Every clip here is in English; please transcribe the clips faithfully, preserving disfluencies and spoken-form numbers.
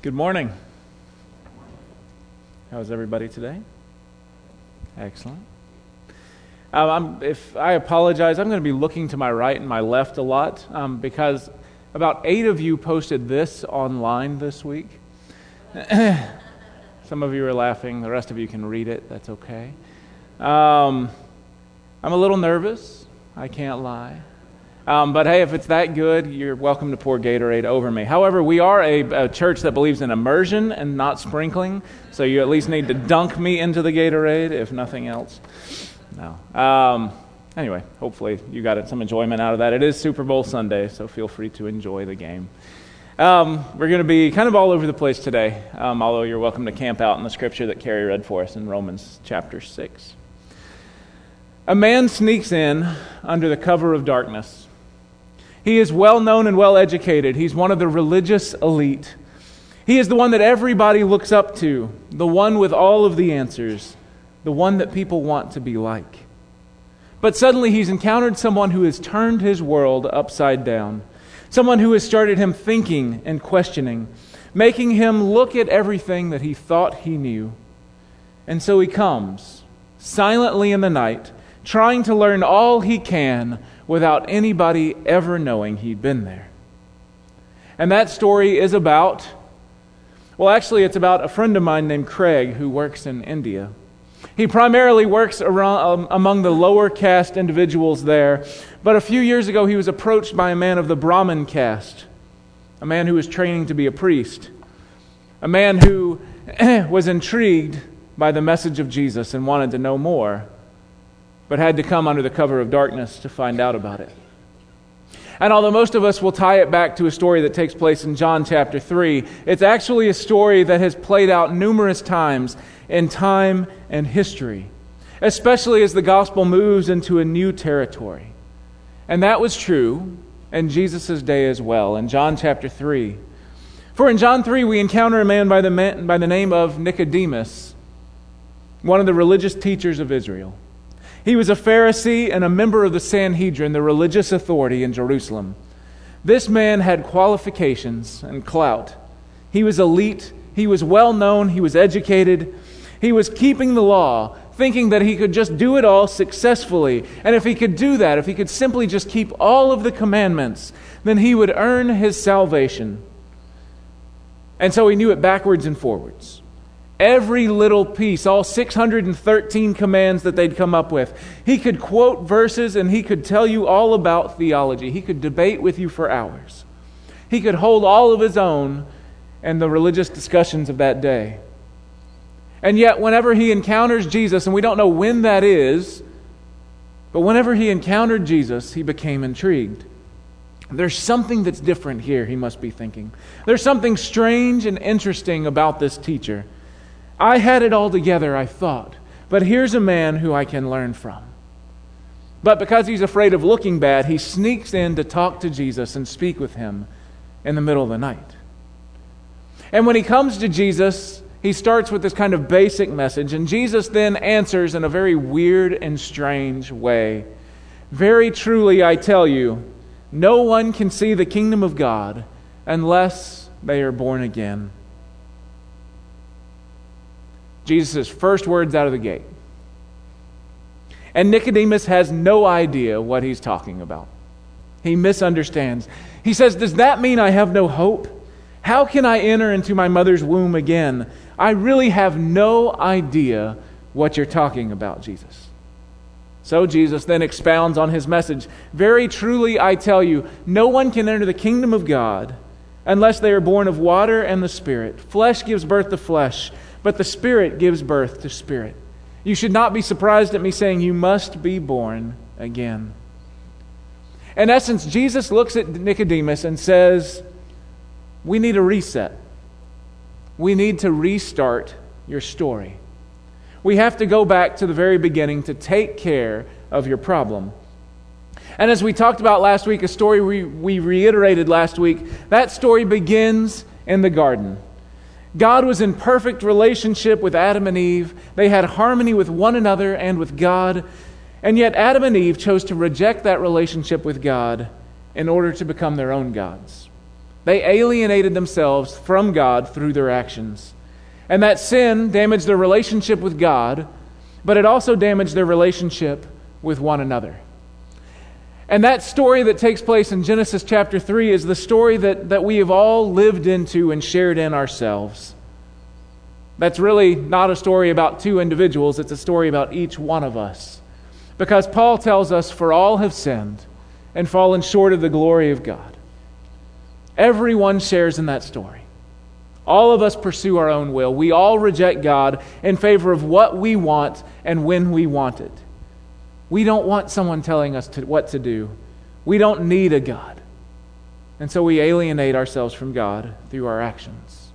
Good morning. How's everybody today? Excellent. Um, I'm, if I apologize, I'm going to be looking to my right and my left a lot um, because about eight of you posted this online this week. Some of you are laughing. The rest of you can read it. That's okay. Um, I'm a little nervous. I can't lie. Um, but hey, if it's that good, you're welcome to pour Gatorade over me. However, we are a, a church that believes in immersion and not sprinkling, so you at least need to dunk me into the Gatorade, if nothing else. No. Um, anyway, hopefully you got some enjoyment out of that. It is Super Bowl Sunday, so feel free to enjoy the game. Um, we're going to be kind of all over the place today, um, although you're welcome to camp out in the scripture that Carrie read for us in Romans chapter six. A man sneaks in under the cover of darkness. He is well known and well educated. He's one of the religious elite. He is the one that everybody looks up to, the one with all of the answers, the one that people want to be like. But suddenly he's encountered someone who has turned his world upside down, someone who has started him thinking and questioning, making him look at everything that he thought he knew. And so he comes, silently in the night, trying to learn all he can without anybody ever knowing he'd been there. And that story is about, well, actually it's about a friend of mine named Craig who works in India. He primarily works around, um, among the lower caste individuals there, but a few years ago he was approached by a man of the Brahmin caste, a man who was training to be a priest, a man who was intrigued by the message of Jesus and wanted to know more, but had to come under the cover of darkness to find out about it. And although most of us will tie it back to a story that takes place in John chapter three, it's actually a story that has played out numerous times in time and history, especially as the gospel moves into a new territory. And that was true in Jesus' day as well, in John chapter three. For in John three, we encounter a man by the, man, by the name of Nicodemus, one of the religious teachers of Israel. He was a Pharisee and a member of the Sanhedrin, the religious authority in Jerusalem. This man had qualifications and clout. He was elite. He was well known. He was educated. He was keeping the law, thinking that he could just do it all successfully. And if he could do that, if he could simply just keep all of the commandments, then he would earn his salvation. And so he knew it backwards and forwards. Every little piece, all six hundred thirteen commands that they'd come up with. He could quote verses and he could tell you all about theology. He could debate with you for hours. He could hold all of his own in the religious discussions of that day. And yet, whenever he encounters Jesus, and we don't know when that is, but whenever he encountered Jesus, he became intrigued. There's something that's different here, he must be thinking. There's something strange and interesting about this teacher. I had it all together, I thought, but here's a man who I can learn from. But because he's afraid of looking bad, he sneaks in to talk to Jesus and speak with him in the middle of the night. And when he comes to Jesus, he starts with this kind of basic message, and Jesus then answers in a very weird and strange way. Very truly, I tell you, no one can see the kingdom of God unless they are born again. Jesus' first words out of the gate. And Nicodemus has no idea what he's talking about. He misunderstands. He says, does that mean I have no hope? How can I enter into my mother's womb again? I really have no idea what you're talking about, Jesus. So Jesus then expounds on his message. Very truly, I tell you, no one can enter the kingdom of God unless they are born of water and the Spirit. Flesh gives birth to flesh, but the Spirit gives birth to spirit. You should not be surprised at me saying you must be born again. In essence, Jesus looks at Nicodemus and says, we need a reset. We need to restart your story. We have to go back to the very beginning to take care of your problem. And as we talked about last week, a story we, we reiterated last week, that story begins in the garden. God was in perfect relationship with Adam and Eve. They had harmony with one another and with God. And yet Adam and Eve chose to reject that relationship with God in order to become their own gods. They alienated themselves from God through their actions. And that sin damaged their relationship with God, but it also damaged their relationship with one another. And that story that takes place in Genesis chapter three is the story that, that we have all lived into and shared in ourselves. That's really not a story about two individuals, it's a story about each one of us. Because Paul tells us, for all have sinned and fallen short of the glory of God. Everyone shares in that story. All of us pursue our own will. We all reject God in favor of what we want and when we want it. We don't want someone telling us to, what to do. We don't need a God. And so we alienate ourselves from God through our actions.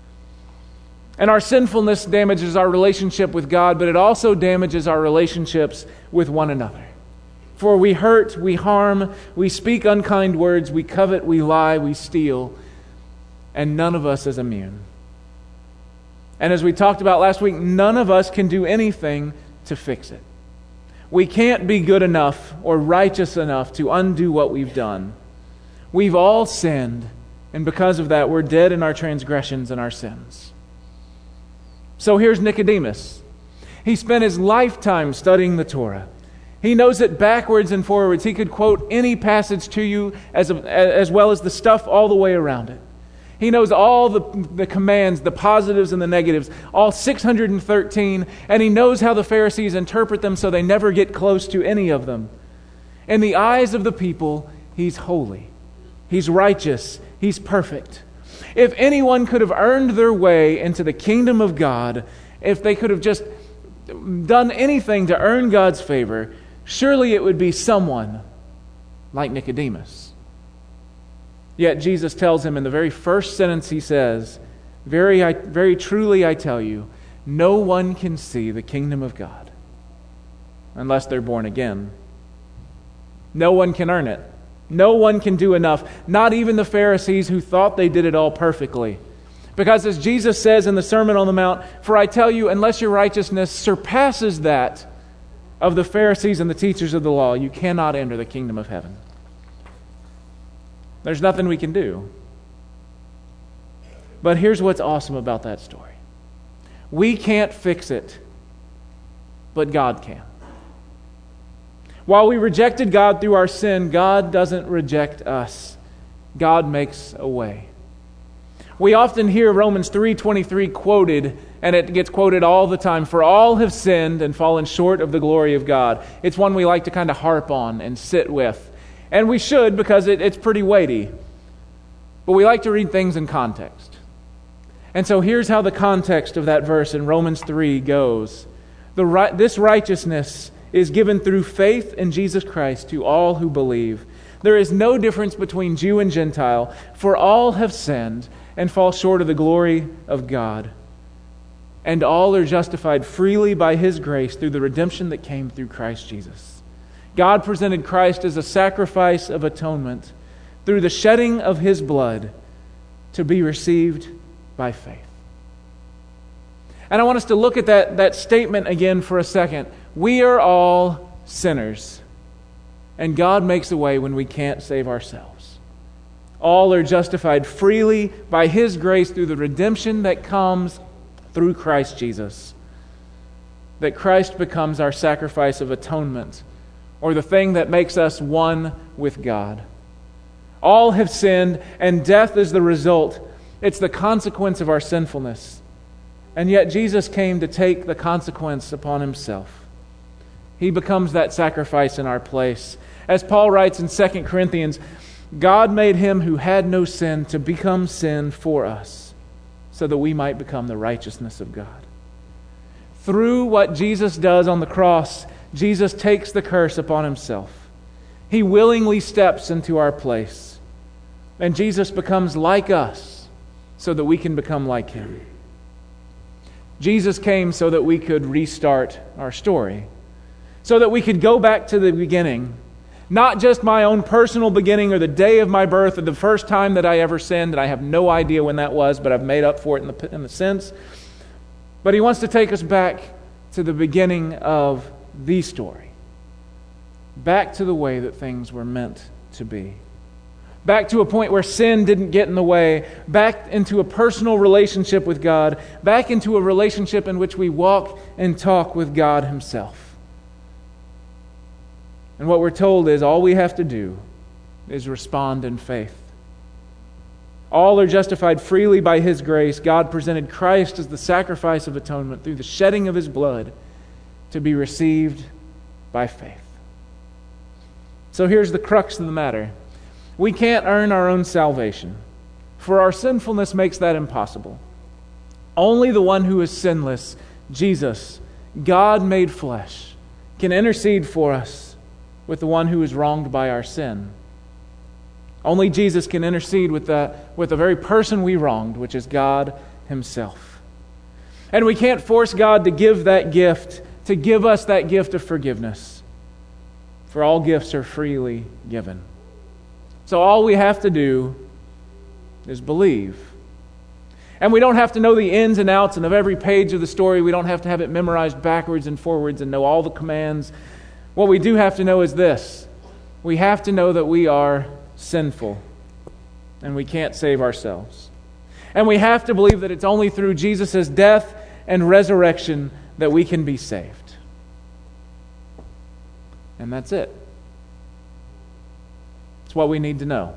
And our sinfulness damages our relationship with God, but it also damages our relationships with one another. For we hurt, we harm, we speak unkind words, we covet, we lie, we steal, and none of us is immune. And as we talked about last week, none of us can do anything to fix it. We can't be good enough or righteous enough to undo what we've done. We've all sinned, and because of that, we're dead in our transgressions and our sins. So here's Nicodemus. He spent his lifetime studying the Torah. He knows it backwards and forwards. He could quote any passage to you as, a, as well as the stuff all the way around it. He knows all the, the commands, the positives and the negatives, all six hundred thirteen, and he knows how the Pharisees interpret them so they never get close to any of them. In the eyes of the people, he's holy. He's righteous. He's perfect. If anyone could have earned their way into the kingdom of God, if they could have just done anything to earn God's favor, surely it would be someone like Nicodemus. Yet Jesus tells him in the very first sentence he says, Very, I, very truly I tell you, no one can see the kingdom of God unless they're born again. No one can earn it. No one can do enough. Not even the Pharisees who thought they did it all perfectly. Because as Jesus says in the Sermon on the Mount, for I tell you, unless your righteousness surpasses that of the Pharisees and the teachers of the law, you cannot enter the kingdom of heaven. There's nothing we can do. But here's what's awesome about that story. We can't fix it, but God can. While we rejected God through our sin, God doesn't reject us. God makes a way. We often hear Romans three twenty-three quoted, and it gets quoted all the time, for all have sinned and fallen short of the glory of God. It's one we like to kind of harp on and sit with. And we should, because it, it's pretty weighty. But we like to read things in context. And so here's how the context of that verse in Romans three goes. The, this righteousness is given through faith in Jesus Christ to all who believe. There is no difference between Jew and Gentile, for all have sinned and fall short of the glory of God. And all are justified freely by His grace through the redemption that came through Christ Jesus. God presented Christ as a sacrifice of atonement through the shedding of His blood to be received by faith. And I want us to look at that, that statement again for a second. We are all sinners, and God makes a way when we can't save ourselves. All are justified freely by His grace through the redemption that comes through Christ Jesus. That Christ becomes our sacrifice of atonement, or the thing that makes us one with God. All have sinned, and death is the result. It's the consequence of our sinfulness. And yet Jesus came to take the consequence upon Himself. He becomes that sacrifice in our place. As Paul writes in Second Corinthians, God made Him who had no sin to become sin for us, so that we might become the righteousness of God. Through what Jesus does on the cross, Jesus takes the curse upon Himself. He willingly steps into our place. And Jesus becomes like us so that we can become like Him. Jesus came so that we could restart our story. So that we could go back to the beginning. Not just my own personal beginning or the day of my birth or the first time that I ever sinned, and I have no idea when that was, but I've made up for it in the, in the sense. But He wants to take us back to the beginning of the story. Back to the way that things were meant to be. back to a point where sin didn't get in the way, back into a personal relationship with God, back into a relationship in which we walk and talk with God Himself. And what we're told is all we have to do is respond in faith. All are justified freely by His grace. God presented Christ as the sacrifice of atonement through the shedding of His blood to be received by faith. So here's the crux of the matter. We can't earn our own salvation, for our sinfulness makes that impossible. Only the one who is sinless, Jesus, God made flesh, can intercede for us with the one who is wronged by our sin. Only Jesus can intercede with the, with the very person we wronged, which is God Himself. And we can't force God to give that gift, to give us that gift of forgiveness. For all gifts are freely given. So all we have to do is believe. And we don't have to know the ins and outs and of every page of the story. We don't have to have it memorized backwards and forwards and know all the commands. What we do have to know is this. We have to know that we are sinful and we can't save ourselves. And we have to believe that it's only through Jesus' death and resurrection that we can be saved. And that's it. It's what we need to know.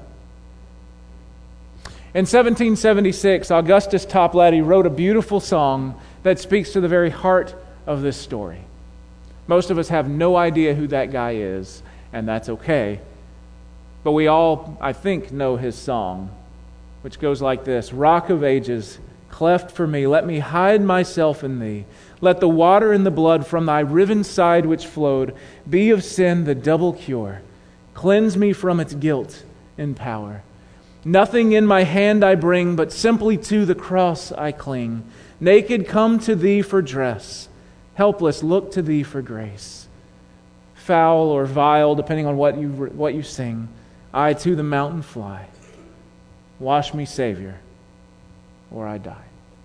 In seventeen seventy-six, Augustus Toplady wrote a beautiful song that speaks to the very heart of this story. Most of us have no idea who that guy is, and that's okay. But we all, I think, know his song, which goes like this. Rock of ages, cleft for me, let me hide myself in thee. Let the water and the blood from thy riven side which flowed be of sin the double cure. Cleanse me from its guilt and power. Nothing in my hand I bring, but simply to the cross I cling. Naked come to thee for dress, helpless look to thee for grace. Foul or vile, depending on what you what you sing, I to the mountain fly. Wash me, Savior, or I die.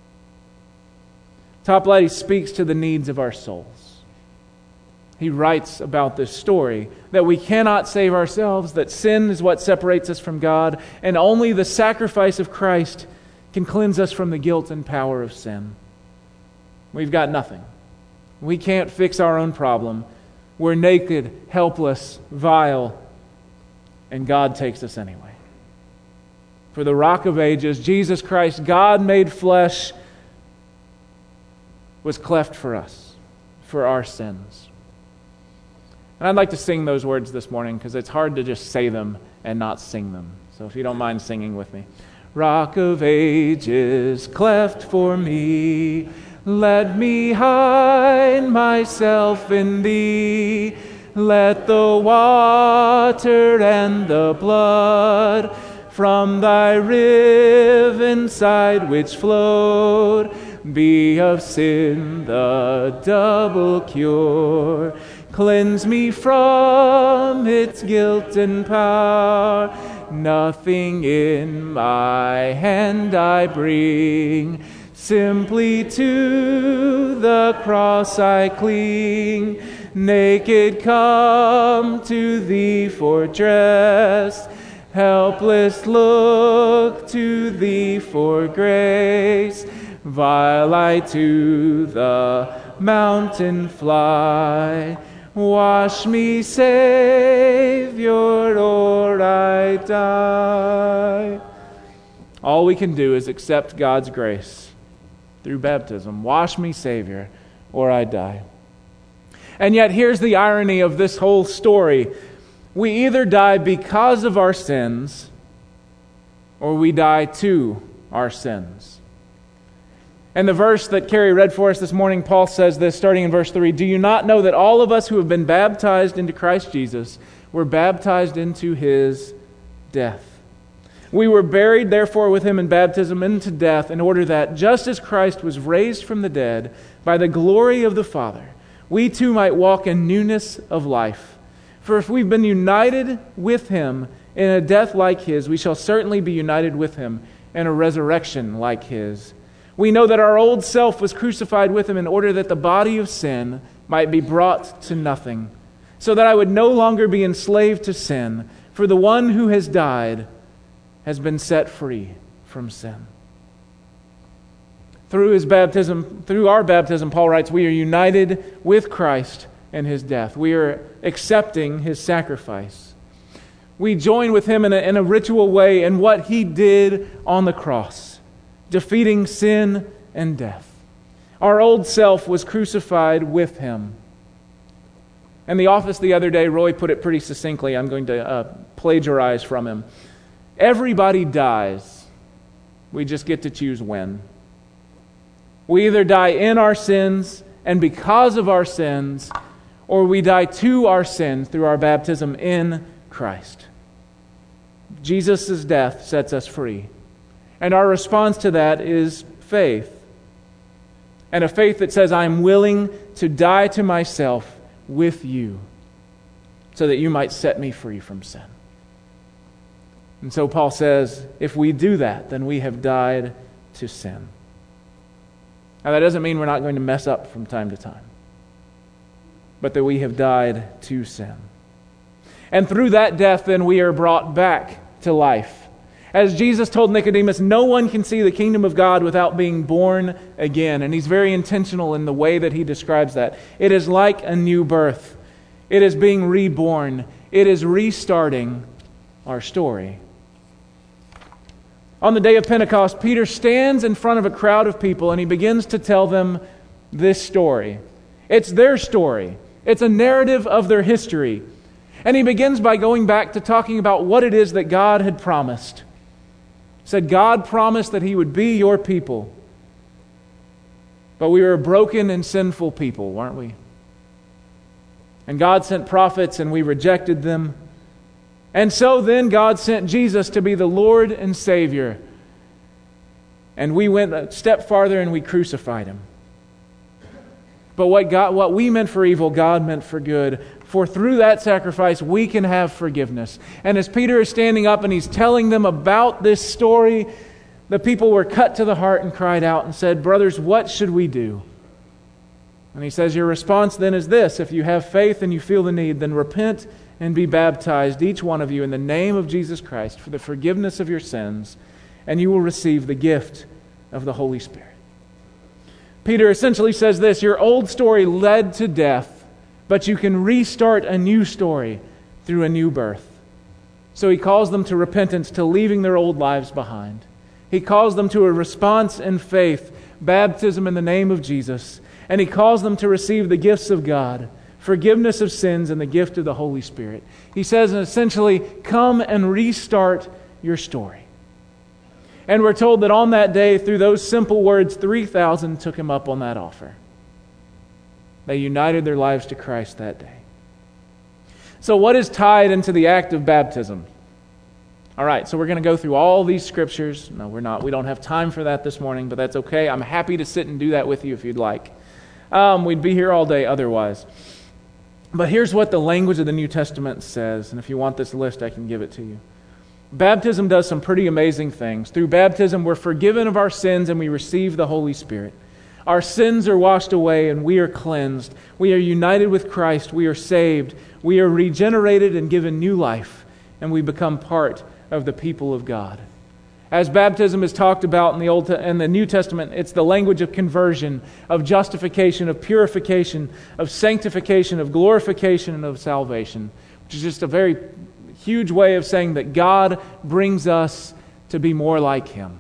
Toplady speaks to the needs of our souls. He writes about this story, that we cannot save ourselves, that sin is what separates us from God, and only the sacrifice of Christ can cleanse us from the guilt and power of sin. We've got nothing. We can't fix our own problem. We're naked, helpless, vile, and God takes us anyway. For the Rock of Ages, Jesus Christ, God made flesh, was cleft for us, for our sins. And I'd like to sing those words this morning because it's hard to just say them and not sing them. So if you don't mind singing with me. Rock of ages, cleft for me, let me hide myself in thee. Let the water and the blood from thy riven side which flowed be of sin the double cure. Cleanse me from its guilt and power. Nothing in my hand I bring. Simply to the cross I cling. Naked come to thee for dress. Helpless look to thee for grace. While I to the mountain fly. Wash me, Savior, or I die. All we can do is accept God's grace through baptism. Wash me, Savior, or I die. And yet here's the irony of this whole story. We either die because of our sins, or we die to our sins. And the verse that Carrie read for us this morning, Paul says this, starting in verse three, do you not know that all of us who have been baptized into Christ Jesus were baptized into His death? We were buried, therefore, with Him in baptism into death, in order that, just as Christ was raised from the dead by the glory of the Father, we too might walk in newness of life. For if we've been united with Him in a death like His, we shall certainly be united with Him in a resurrection like His. We know that our old self was crucified with Him in order that the body of sin might be brought to nothing, so that I would no longer be enslaved to sin. For the one who has died has been set free from sin. Through his baptism, through our baptism, Paul writes, we are united with Christ in his death. We are accepting his sacrifice. We join with him in a, in a ritual way in what he did on the cross, defeating sin and death. Our old self was crucified with him. In the office the other day, Roy put it pretty succinctly. I'm going to uh, plagiarize from him. Everybody dies. We just get to choose when. We either die in our sins and because of our sins, or we die to our sins through our baptism in Christ. Jesus' death sets us free. And our response to that is faith. And a faith that says, I'm willing to die to myself with you so that you might set me free from sin. And so Paul says, if we do that, then we have died to sin. Now that doesn't mean we're not going to mess up from time to time, but that we have died to sin. And through that death, then we are brought back to life. As Jesus told Nicodemus, no one can see the kingdom of God without being born again. And he's very intentional in the way that he describes that. It is like a new birth. It is being reborn. It is restarting our story. On the day of Pentecost, Peter stands in front of a crowd of people and he begins to tell them this story. It's their story. It's a narrative of their history. And he begins by going back to talking about what it is that God had promised. He said, God promised that he would be your people. But we were a broken and sinful people, weren't we? And God sent prophets and we rejected them. And so then God sent Jesus to be the Lord and Savior. And we went a step farther and we crucified him. But what God, what we meant for evil, God meant for good. For through that sacrifice, we can have forgiveness. And as Peter is standing up and he's telling them about this story, the people were cut to the heart and cried out and said, brothers, what should we do? And he says, your response then is this: if you have faith and you feel the need, then repent and be baptized, each one of you, in the name of Jesus Christ for the forgiveness of your sins, and you will receive the gift of the Holy Spirit. Peter essentially says this: your old story led to death, but you can restart a new story through a new birth. So he calls them to repentance, to leaving their old lives behind. He calls them to a response in faith, baptism in the name of Jesus, and he calls them to receive the gifts of God, forgiveness of sins, and the gift of the Holy Spirit. He says essentially, come and restart your story. And we're told that on that day, through those simple words, three thousand took him up on that offer. They united their lives to Christ that day. So what is tied into the act of baptism? All right, so we're going to go through all these scriptures. No, we're not. We don't have time for that this morning, but that's okay. I'm happy to sit and do that with you if you'd like. Um, we'd be here all day otherwise. But here's what the language of the New Testament says, and if you want this list, I can give it to you. Baptism does some pretty amazing things. Through baptism, we're forgiven of our sins and we receive the Holy Spirit. Our sins are washed away and we are cleansed. We are united with Christ. We are saved. We are regenerated and given new life, and we become part of the people of God. As baptism is talked about in the Old and the New Testament, it's the language of conversion, of justification, of purification, of sanctification, of glorification, and of salvation, which is just a very huge way of saying that God brings us to be more like Him.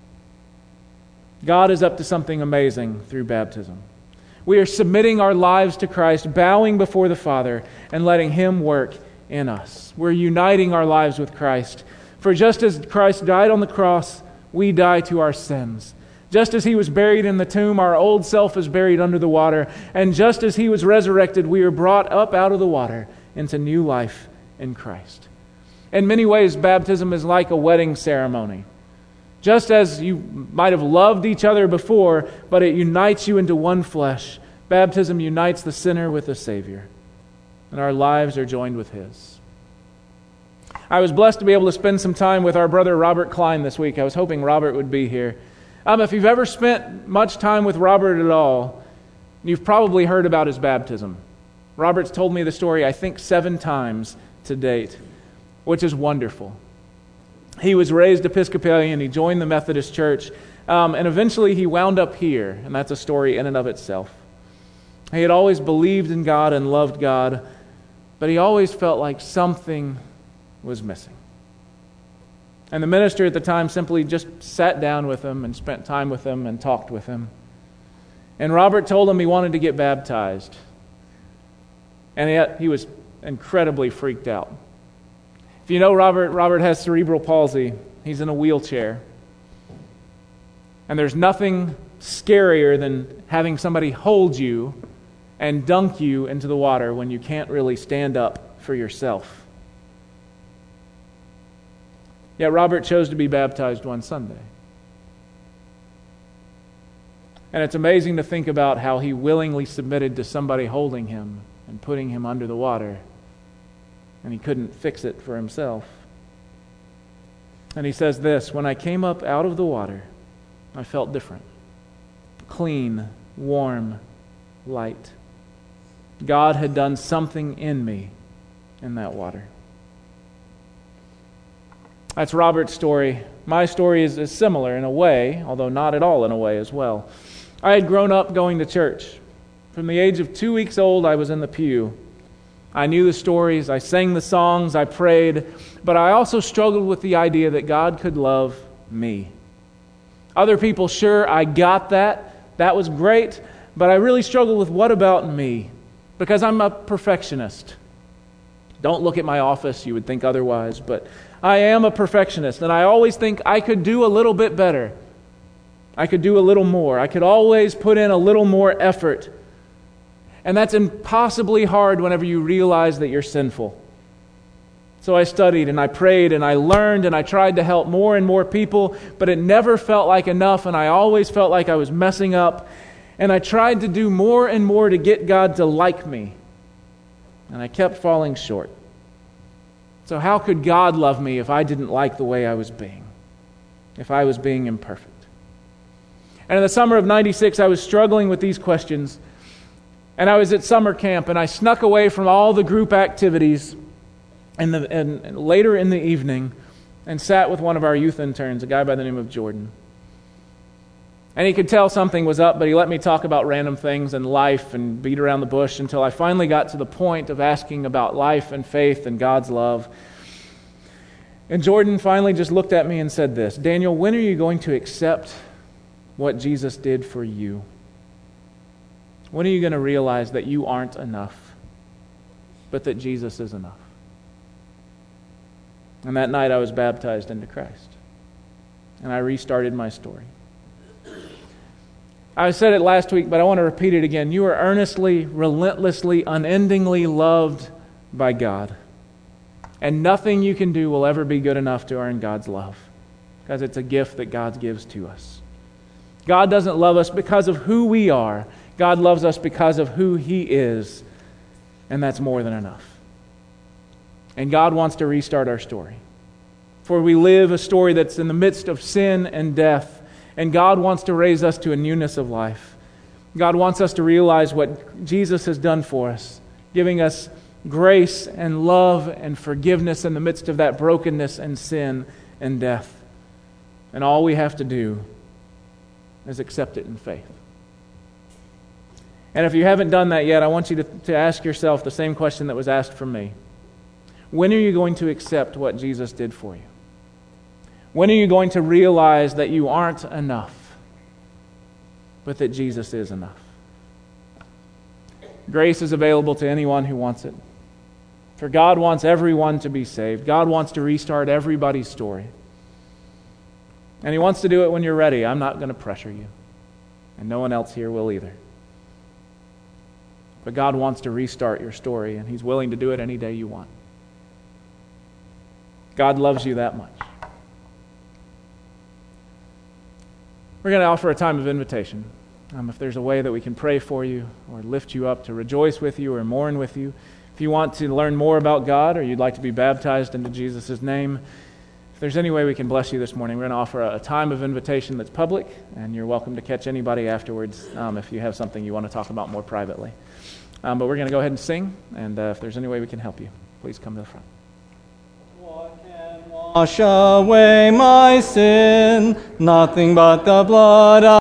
God is up to something amazing through baptism. We are submitting our lives to Christ, bowing before the Father, and letting Him work in us. We're uniting our lives with Christ. For just as Christ died on the cross, we die to our sins. Just as He was buried in the tomb, our old self is buried under the water. And just as He was resurrected, we are brought up out of the water into new life in Christ. In many ways, baptism is like a wedding ceremony. Just as you might have loved each other before, but it unites you into one flesh, baptism unites the sinner with the Savior, and our lives are joined with His. I was blessed to be able to spend some time with our brother Robert Klein this week. I was hoping Robert would be here. Um, if you've ever spent much time with Robert at all, you've probably heard about his baptism. Robert's told me the story, I think, seven times to date, which is wonderful. He was raised Episcopalian. He joined the Methodist Church. Um, and eventually he wound up here. And that's a story in and of itself. He had always believed in God and loved God. But he always felt like something was missing. And the minister at the time simply just sat down with him and spent time with him and talked with him. And Robert told him he wanted to get baptized. And yet he was incredibly freaked out. If you know Robert, Robert has cerebral palsy. He's in a wheelchair. And there's nothing scarier than having somebody hold you and dunk you into the water when you can't really stand up for yourself. Yet Robert chose to be baptized one Sunday. And it's amazing to think about how he willingly submitted to somebody holding him and putting him under the water. And he couldn't fix it for himself. And he says this, "When I came up out of the water, I felt different. Clean, warm, light. God had done something in me in that water." That's Robert's story. My story is, is similar in a way, although not at all in a way as well. I had grown up going to church. From the age of two weeks old, I was in the pew. I knew the stories, I sang the songs, I prayed, but I also struggled with the idea that God could love me. Other people, sure, I got that. That was great, but I really struggled with what about me? Because I'm a perfectionist. Don't look at my office, you would think otherwise, but I am a perfectionist, and I always think I could do a little bit better. I could do a little more. I could always put in a little more effort. And that's impossibly hard whenever you realize that you're sinful. So I studied and I prayed and I learned and I tried to help more and more people, but it never felt like enough, and I always felt like I was messing up. And I tried to do more and more to get God to like me, and I kept falling short. So how could God love me if I didn't like the way I was being? If I was being imperfect? And in the summer of ninety-six, I was struggling with these questions. And I was at summer camp, and I snuck away from all the group activities in the, and, and later in the evening and sat with one of our youth interns, a guy by the name of Jordan. And he could tell something was up, but he let me talk about random things and life and beat around the bush until I finally got to the point of asking about life and faith and God's love. And Jordan finally just looked at me and said this, "Daniel, when are you going to accept what Jesus did for you? When are you going to realize that you aren't enough, but that Jesus is enough?" And that night I was baptized into Christ. And I restarted my story. I said it last week, but I want to repeat it again. You are earnestly, relentlessly, unendingly loved by God. And nothing you can do will ever be good enough to earn God's love, because it's a gift that God gives to us. God doesn't love us because of who we are. God loves us because of who He is, and that's more than enough. And God wants to restart our story. For we live a story that's in the midst of sin and death, and God wants to raise us to a newness of life. God wants us to realize what Jesus has done for us, giving us grace and love and forgiveness in the midst of that brokenness and sin and death. And all we have to do is accept it in faith. And if you haven't done that yet, I want you to, to ask yourself the same question that was asked from me. When are you going to accept what Jesus did for you? When are you going to realize that you aren't enough, but that Jesus is enough? Grace is available to anyone who wants it. For God wants everyone to be saved. God wants to restart everybody's story. And He wants to do it when you're ready. I'm not going to pressure you. And no one else here will either. But God wants to restart your story, and He's willing to do it any day you want. God loves you that much. We're going to offer a time of invitation. Um, if there's a way that we can pray for you or lift you up, to rejoice with you or mourn with you. If you want to learn more about God, or you'd like to be baptized into Jesus' name, if there's any way we can bless you this morning, we're going to offer a, a time of invitation that's public, and you're welcome to catch anybody afterwards um, if you have something you want to talk about more privately. Um, but we're going to go ahead and sing, and uh, if there's any way we can help you, please come to the front. What can one Wash away my sin, nothing but the blood of